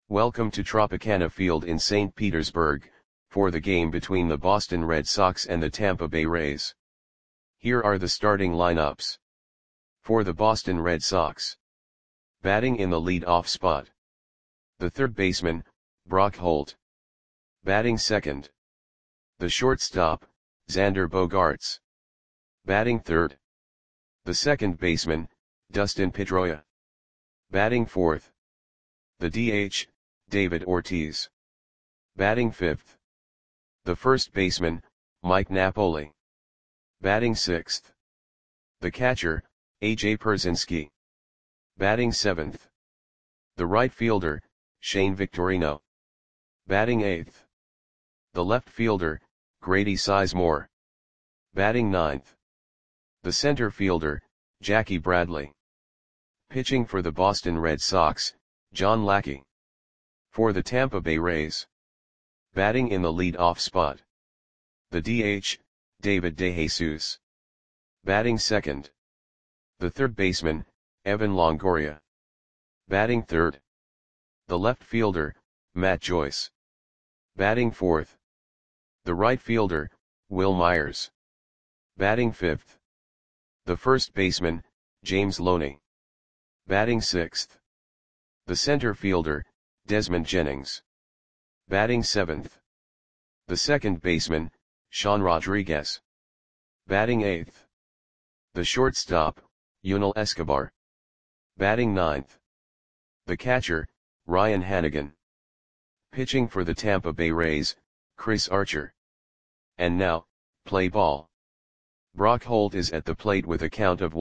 Welcome to Tropicana Field in St. Petersburg, for the game between the Boston Red Sox and the Tampa Bay Rays. Here are the starting lineups. For the Boston Red Sox. Batting in the lead-off spot. The third baseman, Brock Holt. Batting second. The shortstop, Xander Bogaerts. Batting third. The second baseman, Dustin Pedroia. Batting fourth. The DH, David Ortiz. Batting fifth. The first baseman, Mike Napoli. Batting sixth. The catcher, A.J. Pierzynski. Batting seventh. The right fielder, Shane Victorino. Batting eighth. The left fielder, Grady Sizemore. Batting ninth. The center fielder, Jackie Bradley. Pitching for the Boston Red Sox, John Lackey. For the Tampa Bay Rays. Batting in the lead-off spot. The DH, David DeJesus. Batting second. The third baseman, Evan Longoria. Batting third. The left fielder, Matt Joyce. Batting fourth. The right fielder, Wil Myers. Batting fifth. The first baseman, James Loney. Batting sixth. The center fielder, Desmond Jennings. Batting seventh. The second baseman, Sean Rodriguez. Batting eighth. The shortstop, Yunel Escobar. Batting ninth. The catcher, Ryan Hanigan. Pitching for the Tampa Bay Rays, Chris Archer. And now, play ball. Brock Holt is at the plate with a count of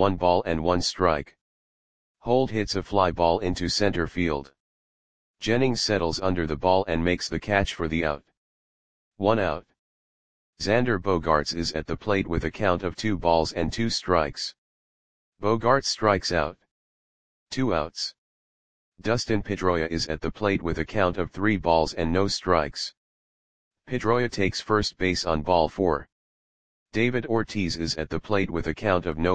1-1 Holt hits a fly ball into center field. Jennings settles under the ball and makes the catch for the out. 1 out. Xander Bogaerts is at the plate with a count of 2-2. Bogaerts strikes out. 2 outs. Dustin Pedroia is at the plate with a count of 3-0. Pedroia takes first base on ball 4. David Ortiz is at the plate with a count of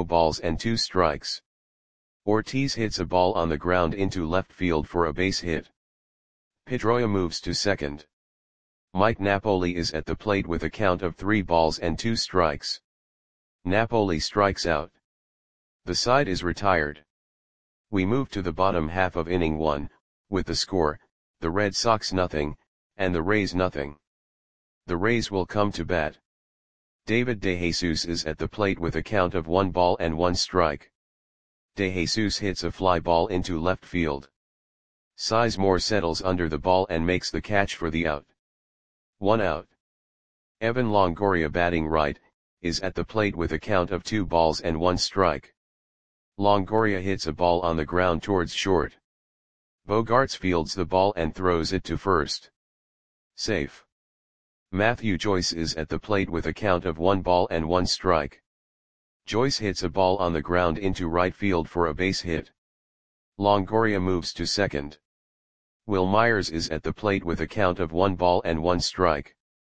0-2. Ortiz hits a ball on the ground into left field for a base hit. Pedroia moves to second. Mike Napoli is at the plate with a count of 3-2. Napoli strikes out. The side is retired. We move to the bottom half of inning 1, with the score, the Red Sox 0, and the Rays 0. The Rays will come to bat. David DeJesus is at the plate with a count of 1-1. DeJesus hits a fly ball into left field. Sizemore settles under the ball and makes the catch for the out. 1 out. Evan Longoria, batting right, is at the plate with a count of 2-1. Longoria hits a ball on the ground towards short. Bogaerts fields the ball and throws it to first. Safe. Matthew Joyce is at the plate with a count of 1-1. Joyce hits a ball on the ground into right field for a base hit. Longoria moves to second. Wil Myers is at the plate with a count of 1-1.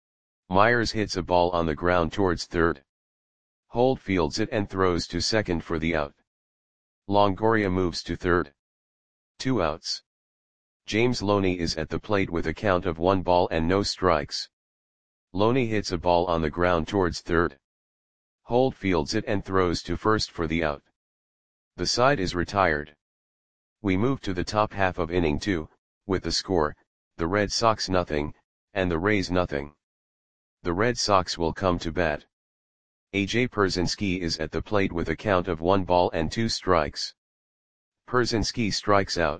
Myers hits a ball on the ground towards third. Holt fields it and throws to second for the out. Longoria moves to third. 2 outs. James Loney is at the plate with a count of 1-0. Loney hits a ball on the ground towards third. Holt fields it and throws to first for the out. The side is retired. We move to the top half of inning 2, with the score, the Red Sox 0, and the Rays 0. The Red Sox will come to bat. A.J. Pierzynski is at the plate with a count of 1-2. Pierzynski strikes out.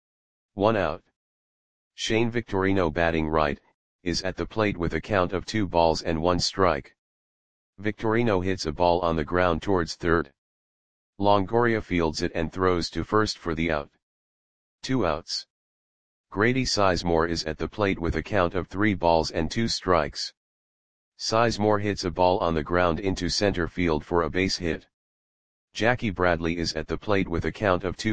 1 out. Shane Victorino, batting right, is at the plate with a count of 2-1. Victorino hits a ball on the ground towards third. Longoria fields it and throws to first for the out. 2 outs. Grady Sizemore is at the plate with a count of 3-2. Sizemore hits a ball on the ground into center field for a base hit. Jackie Bradley is at the plate with a count of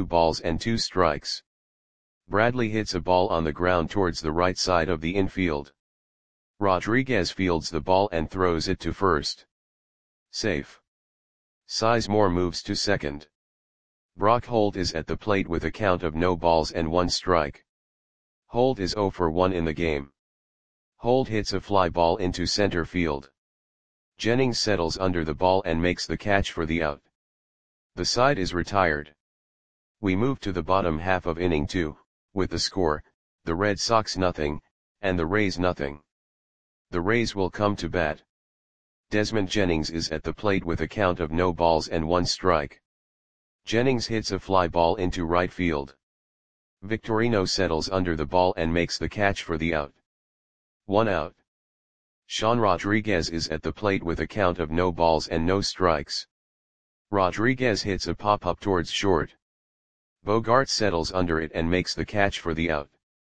2-2. Bradley hits a ball on the ground towards the right side of the infield. Rodriguez fields the ball and throws it to first. Safe. Sizemore moves to second. Brock Holt is at the plate with a count of 0-1. Holt is 0 for 1 in the game. Holt hits a fly ball into center field. Jennings settles under the ball and makes the catch for the out. The side is retired. We move to the bottom half of inning 2, with the score, the Red Sox nothing, and the Rays nothing. The Rays will come to bat. Desmond Jennings is at the plate with a count of no balls and 1 strike. Jennings hits a fly ball into right field. Victorino settles under the ball and makes the catch for the out. 1 out. Sean Rodriguez is at the plate with a count of no balls and no strikes. Rodriguez hits a pop-up towards short. Bogart settles under it and makes the catch for the out.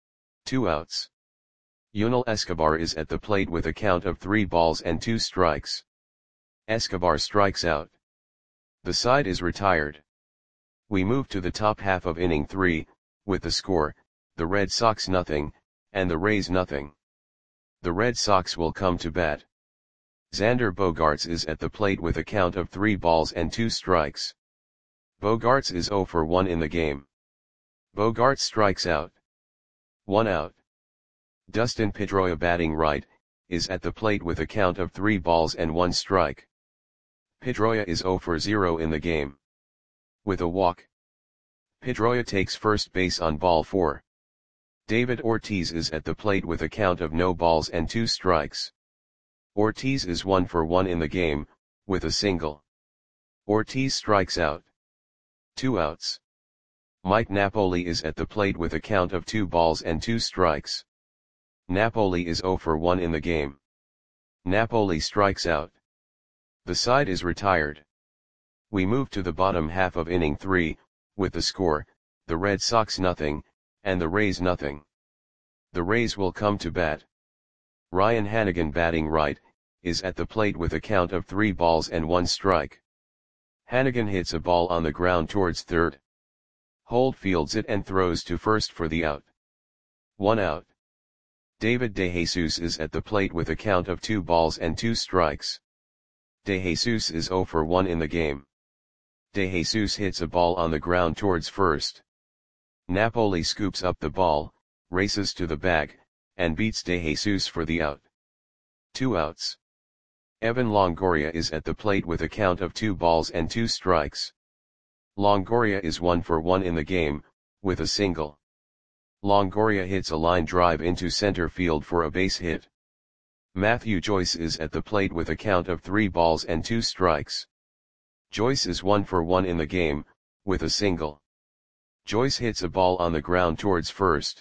2 outs. Yunel Escobar is at the plate with a count of 3 balls and 2 strikes. Escobar strikes out. The side is retired. We move to the top half of inning 3, with the score, the Red Sox nothing, and the Rays nothing. The Red Sox will come to bat. Xander Bogaerts is at the plate with a count of 3 balls and 2 strikes. Bogaerts is 0 for 1 in the game. Bogaerts strikes out. 1 out. Dustin Pedroia batting right, is at the plate with a count of 3 balls and 1 strike. Pedroia is 0 for 0 in the game. With a walk, Pedroia takes first base on ball 4. David Ortiz is at the plate with a count of no balls and 2 strikes. Ortiz is 1 for 1 in the game, with a single. Ortiz strikes out. 2 outs. Mike Napoli is at the plate with a count of 2 balls and 2 strikes. Napoli is 0 for 1 in the game. Napoli strikes out. The side is retired. We move to the bottom half of inning 3, with the score, the Red Sox nothing, and the Rays nothing. The Rays will come to bat. Ryan Hanigan batting right, is at the plate with a count of 3 balls and 1 strike. Hanigan hits a ball on the ground towards third. Holt fields it and throws to first for the out. 1 out. David DeJesus is at the plate with a count of 2 balls and 2 strikes. DeJesus is 0 for 1 in the game. DeJesus hits a ball on the ground towards first. Napoli scoops up the ball, races to the bag, and beats DeJesus for the out. 2 outs. Evan Longoria is at the plate with a count of 2 balls and 2 strikes. Longoria is 1 for 1 in the game, with a single. Longoria hits a line drive into center field for a base hit. Matthew Joyce is at the plate with a count of 3 balls and 2 strikes. Joyce is 1 for 1 in the game, with a single. Joyce hits a ball on the ground towards first.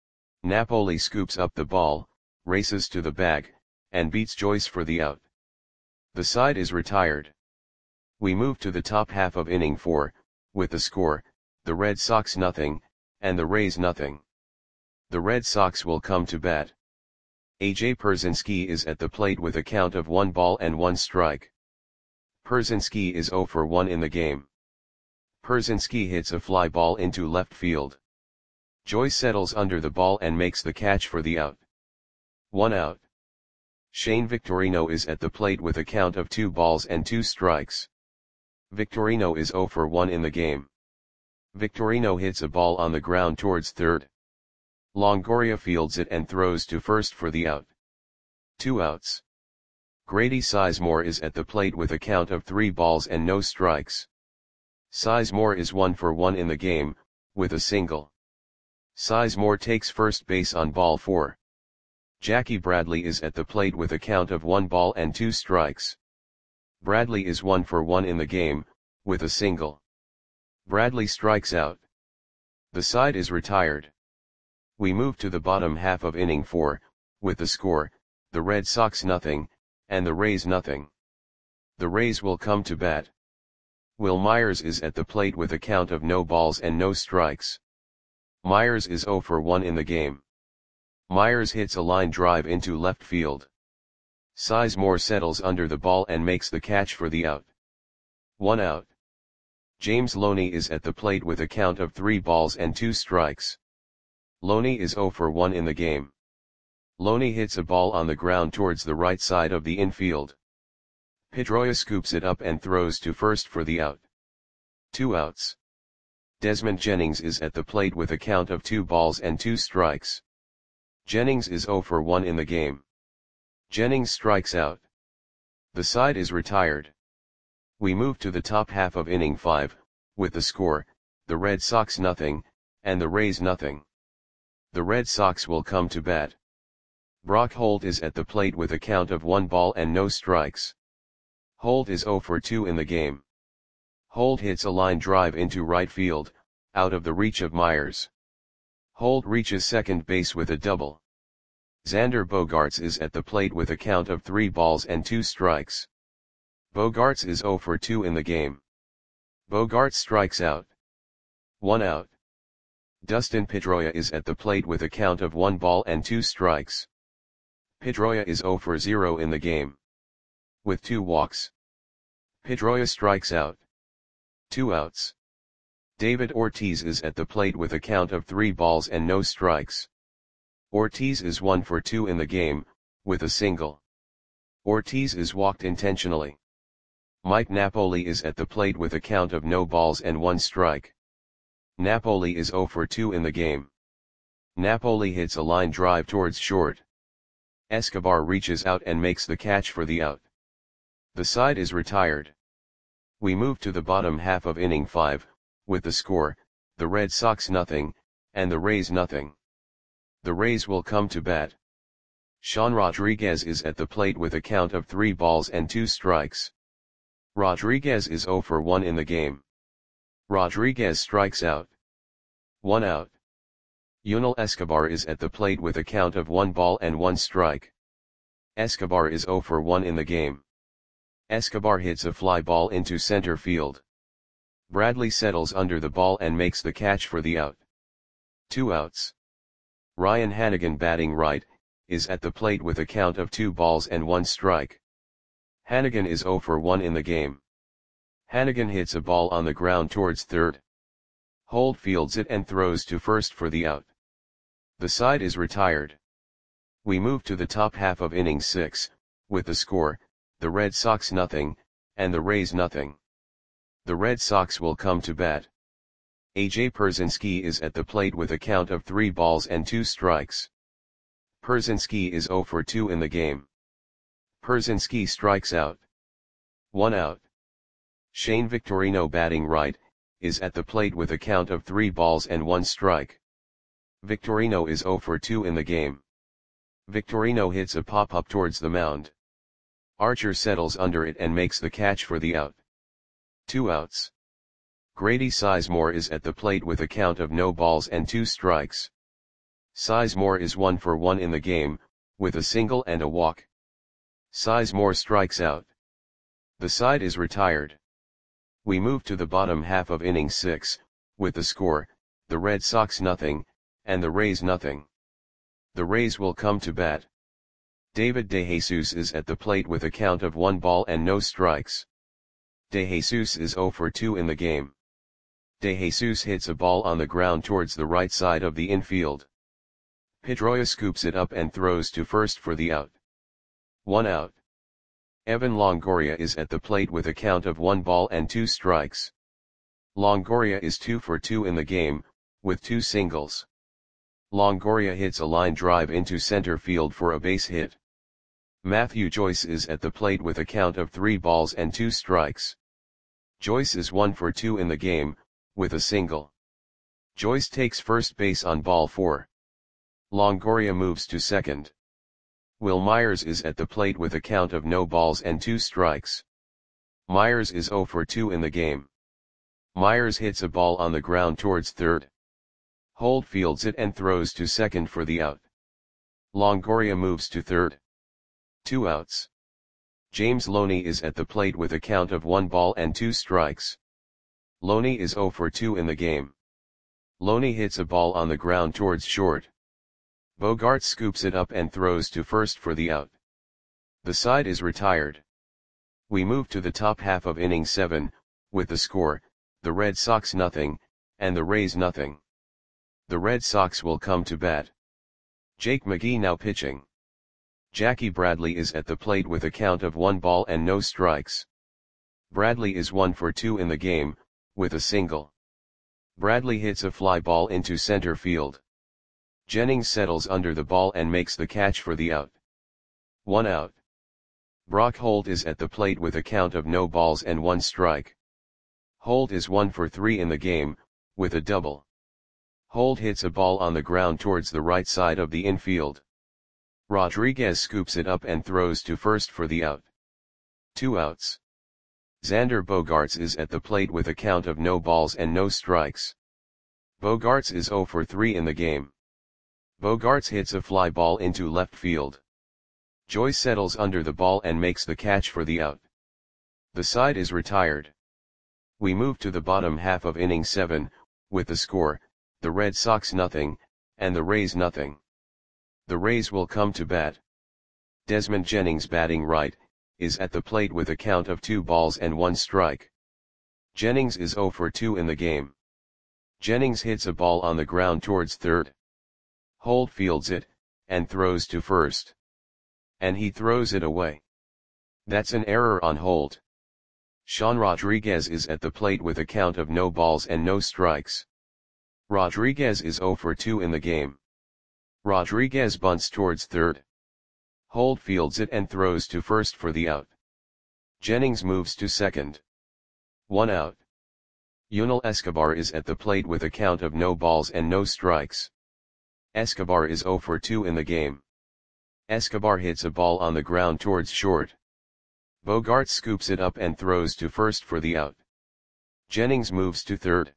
Napoli scoops up the ball, races to the bag, and beats Joyce for the out. The side is retired. We move to the top half of inning 4, with the score, the Red Sox nothing, and the Rays nothing. The Red Sox will come to bat. A.J. Pierzynski is at the plate with a count of 1 ball and 1 strike. Pierzynski is 0 for 1 in the game. Pierzynski hits a fly ball into left field. Joyce settles under the ball and makes the catch for the out. 1 out. Shane Victorino is at the plate with a count of 2 balls and 2 strikes. Victorino is 0 for 1 in the game. Victorino hits a ball on the ground towards third. Longoria fields it and throws to first for the out. 2 outs. Grady Sizemore is at the plate with a count of 3 balls and no strikes. Sizemore is 1 for 1 in the game, with a single. Sizemore takes first base on ball 4. Jackie Bradley is at the plate with a count of 1 ball and 2 strikes. Bradley is 1 for 1 in the game, with a single. Bradley strikes out. The side is retired. We move to the bottom half of inning 4, with the score, the Red Sox nothing, and the Rays nothing. The Rays will come to bat. Will Myers is at the plate with a count of no balls and no strikes. Myers is 0 for 1 in the game. Myers hits a line drive into left field. Sizemore settles under the ball and makes the catch for the out. 1 out. James Loney is at the plate with a count of 3 balls and 2 strikes. Loney is 0 for 1 in the game. Loney hits a ball on the ground towards the right side of the infield. Pedroia scoops it up and throws to first for the out. 2 outs. Desmond Jennings is at the plate with a count of 2 balls and 2 strikes. Jennings is 0 for 1 in the game. Jennings strikes out. The side is retired. We move to the top half of inning 5, with the score, the Red Sox nothing, and the Rays nothing. The Red Sox will come to bat. Brock Holt is at the plate with a count of 1 ball and no strikes. Holt is 0 for 2 in the game. Holt hits a line drive into right field, out of the reach of Myers. Holt reaches second base with a double. Xander Bogaerts is at the plate with a count of 3 balls and 2 strikes. Bogaerts is 0 for 2 in the game. Bogaerts strikes out. 1 out. Dustin Pedroia is at the plate with a count of 1 ball and 2 strikes. Pedroia is 0 for 0 in the game. With 2 walks. Pedroia strikes out. 2 outs. David Ortiz is at the plate with a count of 3 balls and no strikes. Ortiz is 1 for 2 in the game, with a single. Ortiz is walked intentionally. Mike Napoli is at the plate with a count of no balls and 1 strike. Napoli is 0 for 2 in the game. Napoli hits a line drive towards short. Escobar reaches out and makes the catch for the out. The side is retired. We move to the bottom half of inning 5, with the score, the Red Sox nothing, and the Rays nothing. The Rays will come to bat. Sean Rodriguez is at the plate with a count of 3 balls and 2 strikes. Rodriguez is 0 for 1 in the game. Rodriguez strikes out. 1 out. Yunel Escobar is at the plate with a count of 1 ball and 1 strike. Escobar is 0 for 1 in the game. Escobar hits a fly ball into center field. Bradley settles under the ball and makes the catch for the out. 2 outs. Ryan Hanigan, batting right, is at the plate with a count of 2 balls and 1 strike. Hanigan is 0 for 1 in the game. Hanigan hits a ball on the ground towards third. Holt fields it and throws to first for the out. The side is retired. We move to the top half of inning 6, with the score, the Red Sox nothing, and the Rays nothing. The Red Sox will come to bat. A.J. Pierzynski is at the plate with a count of 3 balls and 2 strikes. Pierzynski is 0 for 2 in the game. Pierzynski strikes out. 1 out. Shane Victorino, batting right, is at the plate with a count of 3 balls and 1 strike. Victorino is 0 for 2 in the game. Victorino hits a pop-up towards the mound. Archer settles under it and makes the catch for the out. 2 outs. Grady Sizemore is at the plate with a count of no balls and 2 strikes. Sizemore is 1 for 1 in the game, with a single and a walk. Sizemore strikes out. The side is retired. We move to the bottom half of inning 6, with the score, the Red Sox nothing, and the Rays nothing. The Rays will come to bat. David DeJesus is at the plate with a count of 1 ball and no strikes. DeJesus is 0 for 2 in the game. DeJesus hits a ball on the ground towards the right side of the infield. Pedroia scoops it up and throws to first for the out. 1 out. Evan Longoria is at the plate with a count of 1 ball and 2 strikes. Longoria is 2 for 2 in the game, with 2 singles. Longoria hits a line drive into center field for a base hit. Matthew Joyce is at the plate with a count of 3 balls and 2 strikes. Joyce is 1 for 2 in the game, with a single. Joyce takes first base on ball 4. Longoria moves to second. Will Myers is at the plate with a count of no balls and 2 strikes. Myers is 0 for 2 in the game. Myers hits a ball on the ground towards third. Holt fields it and throws to second for the out. Longoria moves to third. 2 outs. James Loney is at the plate with a count of 1 ball and 2 strikes. Loney is 0 for 2 in the game. Loney hits a ball on the ground towards short. Bogaerts scoops it up and throws to first for the out. The side is retired. We move to the top half of inning 7, with the score, the Red Sox nothing, and the Rays nothing. The Red Sox will come to bat. Jake McGee now pitching. Jackie Bradley is at the plate with a count of 1 ball and no strikes. Bradley is 1 for 2 in the game, with a single. Bradley hits a fly ball into center field. Jennings settles under the ball and makes the catch for the out. 1 out. Brock Holt is at the plate with a count of no balls and 1 strike. Holt is 1 for 3 in the game, with a double. Holt hits a ball on the ground towards the right side of the infield. Rodriguez scoops it up and throws to first for the out. 2 outs. Xander Bogaerts is at the plate with a count of no balls and no strikes. Bogaerts is 0 for 3 in the game. Bogaerts hits a fly ball into left field. Joyce settles under the ball and makes the catch for the out. The side is retired. We move to the bottom half of inning 7, with the score, the Red Sox nothing, and the Rays nothing. The Rays will come to bat. Desmond Jennings, batting right, is at the plate with a count of 2 balls and 1 strike. Jennings is 0 for 2 in the game. Jennings hits a ball on the ground towards third. Holt fields it, and throws to first. And he throws it away. That's an error on Holt. Sean Rodriguez is at the plate with a count of no balls and no strikes. Rodriguez is 0 for 2 in the game. Rodriguez bunts towards third. Holt fields it and throws to first for the out. Jennings moves to second. 1 out. Yunel Escobar is at the plate with a count of no balls and no strikes. Escobar is 0 for 2 in the game. Escobar hits a ball on the ground towards short. Bogaerts scoops it up and throws to first for the out. Jennings moves to third.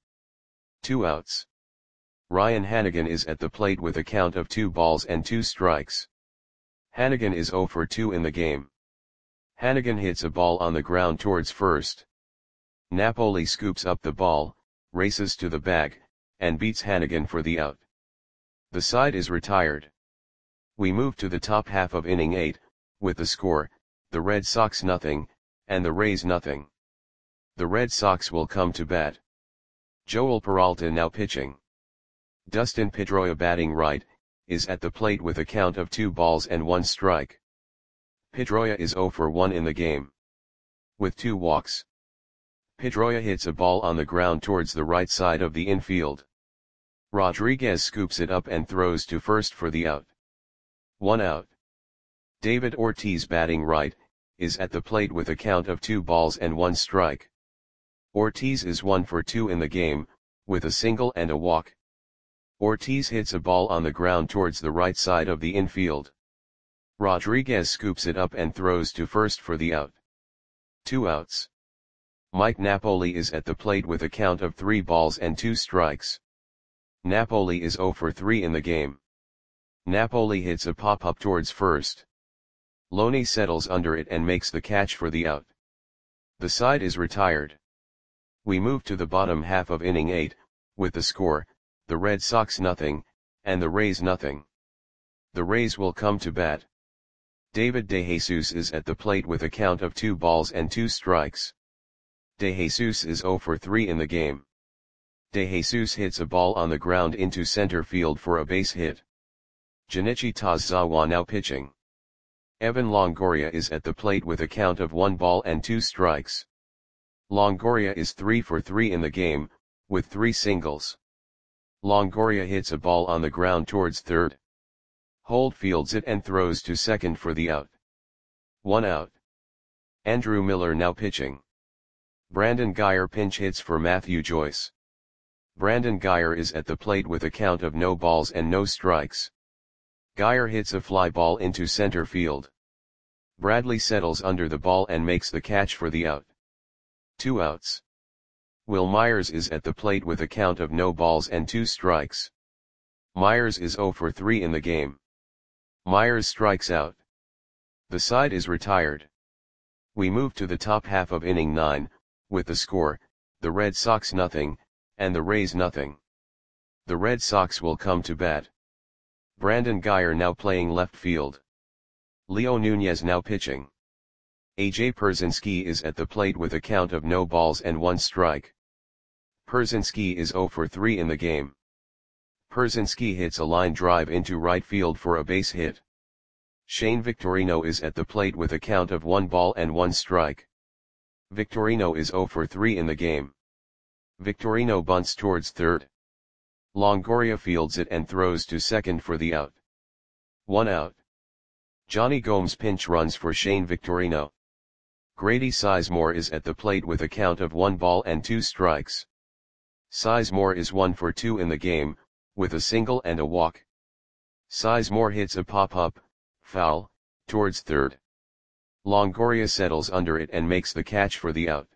2 outs. Ryan Hanigan is at the plate with a count of 2 balls and 2 strikes. Hanigan is 0 for 2 in the game. Hanigan hits a ball on the ground towards first. Napoli scoops up the ball, races to the bag, and beats Hanigan for the out. The side is retired. We move to the top half of inning 8, with the score, the Red Sox nothing, and the Rays nothing. The Red Sox will come to bat. Joel Peralta now pitching. Dustin Pedroia, batting right, is at the plate with a count of 2 balls and 1 strike. Pedroia is 0 for 1 in the game. With 2 walks. Pedroia hits a ball on the ground towards the right side of the infield. Rodriguez scoops it up and throws to first for the out. 1 out. David Ortiz, batting right, is at the plate with a count of 2 balls and 1 strike. Ortiz is 1 for 2 in the game, with a single and a walk. Ortiz hits a ball on the ground towards the right side of the infield. Rodriguez scoops it up and throws to first for the out. 2 outs. Mike Napoli is at the plate with a count of 3 balls and 2 strikes. Napoli is 0 for 3 in the game. Napoli hits a pop-up towards first. Loney settles under it and makes the catch for the out. The side is retired. We move to the bottom half of inning 8, with the score, the Red Sox nothing, and the Rays nothing. The Rays will come to bat. David DeJesus is at the plate with a count of 2 balls and 2 strikes. DeJesus is 0 for 3 in the game. DeJesus hits a ball on the ground into center field for a base hit. Junichi Tazawa now pitching. Evan Longoria is at the plate with a count of 1 ball and 2 strikes. Longoria is 3 for 3 in the game, with 3 singles. Longoria hits a ball on the ground towards third. Holt fields it and throws to second for the out. 1 out. Andrew Miller now pitching. Brandon Guyer pinch hits for Matthew Joyce. Brandon Guyer is at the plate with a count of no balls and no strikes. Guyer hits a fly ball into center field. Bradley settles under the ball and makes the catch for the out. 2 outs. Will Myers is at the plate with a count of no balls and 2 strikes. Myers is 0 for 3 in the game. Myers strikes out. The side is retired. We move to the top half of inning 9, with the score, the Red Sox nothing, and the Rays nothing. The Red Sox will come to bat. Brandon Guyer now playing left field. Leo Nunez now pitching. AJ Pierzynski is at the plate with a count of no balls and 1 strike. Pierzynski is 0 for 3 in the game. Pierzynski hits a line drive into right field for a base hit. Shane Victorino is at the plate with a count of 1 ball and 1 strike. Victorino is 0 for 3 in the game. Victorino bunts towards third. Longoria fields it and throws to second for the out. 1 out. Johnny Gomes pinch runs for Shane Victorino. Grady Sizemore is at the plate with a count of 1 ball and 2 strikes. Sizemore is 1 for 2 in the game, with a single and a walk. Sizemore hits a pop-up, foul, towards third. Longoria settles under it and makes the catch for the out.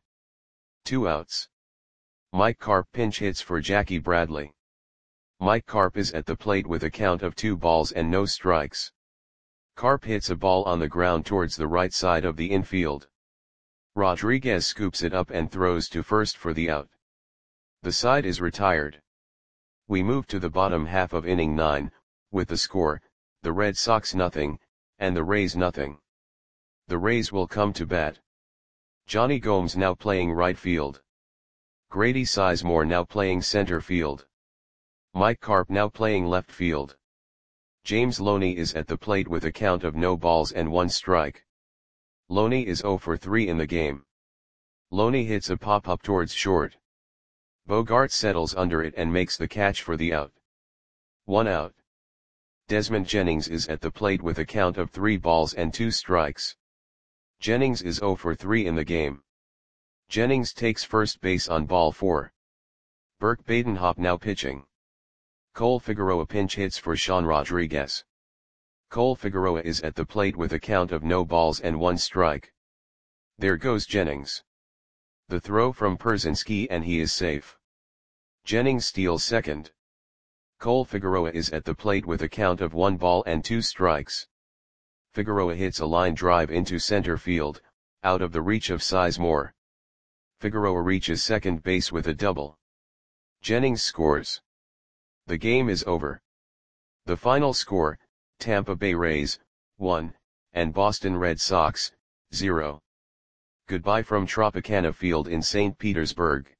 2 outs. Mike Carp pinch hits for Jackie Bradley. Mike Carp is at the plate with a count of 2 balls and no strikes. Carp hits a ball on the ground towards the right side of the infield. Rodriguez scoops it up and throws to first for the out. The side is retired. We move to the bottom half of inning 9, with the score, the Red Sox nothing, and the Rays nothing. The Rays will come to bat. Johnny Gomes now playing right field. Grady Sizemore now playing center field. Mike Carp now playing left field. James Loney is at the plate with a count of no balls and 1 strike. Loney is 0 for 3 in the game. Loney hits a pop-up towards short. Bogart settles under it and makes the catch for the out. 1 out. Desmond Jennings is at the plate with a count of 3 balls and 2 strikes. Jennings is 0 for 3 in the game. Jennings takes first base on ball 4. Burke Badenhop now pitching. Cole Figueroa pinch hits for Sean Rodriguez. Cole Figueroa is at the plate with a count of no balls and 1 strike. There goes Jennings. The throw from Pierzynski and he is safe. Jennings steals second. Cole Figueroa is at the plate with a count of 1 ball and 2 strikes. Figueroa hits a line drive into center field, out of the reach of Sizemore. Figueroa reaches second base with a double. Jennings scores. The game is over. The final score, Tampa Bay Rays, 1, and Boston Red Sox, 0. Goodbye from Tropicana Field in St. Petersburg.